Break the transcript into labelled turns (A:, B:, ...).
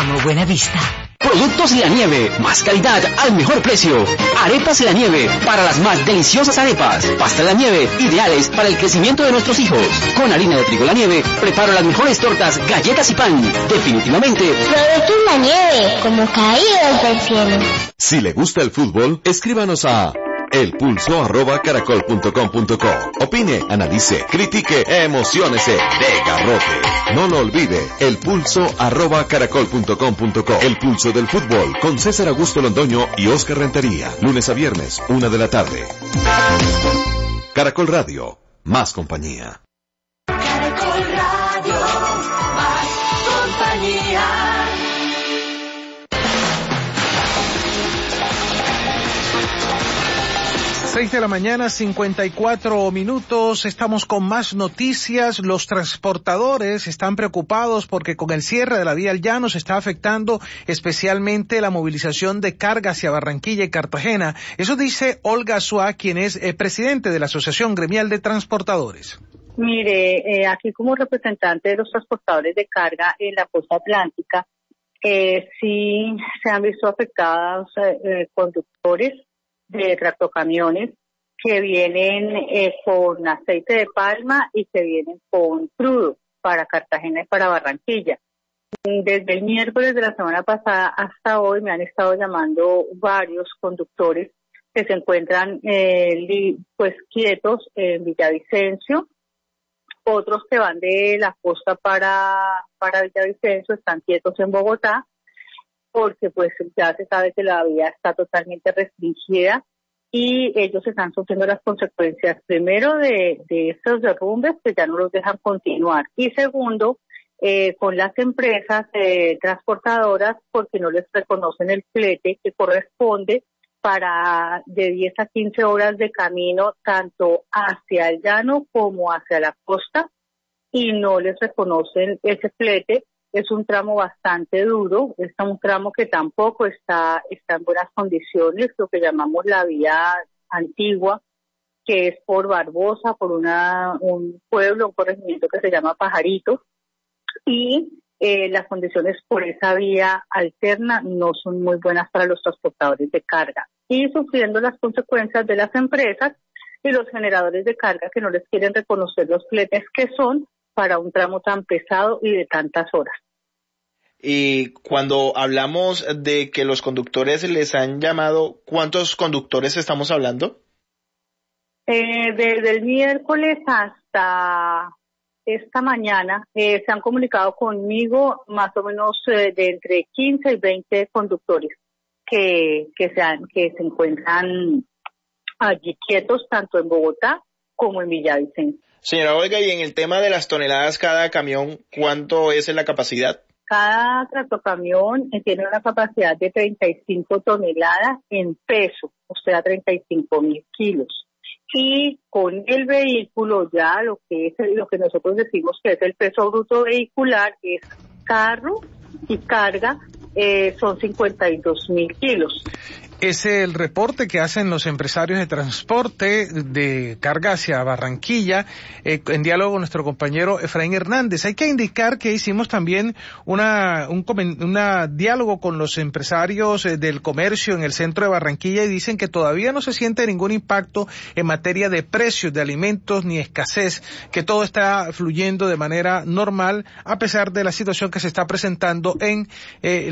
A: Amo Buenavista.
B: Productos La Nieve, más calidad al mejor precio. Arepas La Nieve, para las más deliciosas arepas. Pasta La Nieve, ideales para el crecimiento de nuestros hijos. Con harina de trigo La Nieve, preparo las mejores tortas, galletas y pan. Definitivamente,
C: Productos La Nieve, como caídos del cielo.
D: Si le gusta el fútbol, escríbanos a elpulso@caracol.com.co. Opine, analice, critique, emociónese, de garrote. No lo olvide, elpulso@caracol.com.co. El pulso del fútbol con César Augusto Londoño y Oscar Rentería. Lunes a viernes, 1 de la tarde. Caracol Radio, más compañía.
E: Caracol Radio, más compañía.
F: 6 de la mañana, 54 minutos. Estamos con más noticias. Los transportadores están preocupados porque con el cierre de la vía al llano se está afectando especialmente la movilización de carga hacia Barranquilla y Cartagena. Eso dice Olga Suá, quien es presidente de la Asociación Gremial de Transportadores.
G: Mire, aquí como representante de los transportadores de carga en la costa atlántica, sí se han visto afectados conductores de tractocamiones que vienen con aceite de palma y que vienen con crudo para Cartagena y para Barranquilla. Desde el miércoles de la semana pasada hasta hoy me han estado llamando varios conductores que se encuentran pues quietos en Villavicencio. Otros que van de la costa para Villavicencio están quietos en Bogotá, porque pues ya se sabe que la vía está totalmente restringida y ellos están sufriendo las consecuencias, primero de estos derrumbes que ya no los dejan continuar, y segundo, con las empresas transportadoras, porque no les reconocen el flete que corresponde para de 10 a 15 horas de camino, tanto hacia el llano como hacia la costa, y no les reconocen ese flete. Es un tramo bastante duro, es un tramo que tampoco está en buenas condiciones, lo que llamamos la vía antigua, que es por Barbosa, por un pueblo, un corregimiento que se llama Pajarito, y las condiciones por esa vía alterna no son muy buenas para los transportadores de carga, y sufriendo las consecuencias de las empresas y los generadores de carga que no les quieren reconocer los fletes que son para un tramo tan pesado y de tantas horas.
H: Y cuando hablamos de que los conductores les han llamado, ¿cuántos conductores estamos hablando?
G: Desde el miércoles hasta esta mañana se han comunicado conmigo más o menos de entre 15 y 20 conductores que se encuentran allí quietos tanto en Bogotá como en Villavicencio.
H: Señora Olga, y en el tema de las toneladas cada camión, ¿cuánto es la capacidad?
G: Cada tractocamión tiene una capacidad de 35 toneladas en peso, o sea, 35.000 kilos. Y con el vehículo ya lo que nosotros decimos que es el peso bruto vehicular, es carro y carga, son 52.000 kilos.
F: Es el reporte que hacen los empresarios de transporte de carga hacia Barranquilla, en diálogo con nuestro compañero Efraín Hernández. Hay que indicar que hicimos también un diálogo con los empresarios del comercio en el centro de Barranquilla y dicen que todavía no se siente ningún impacto en materia de precios de alimentos ni escasez, que todo está fluyendo de manera normal a pesar de la situación que se está presentando en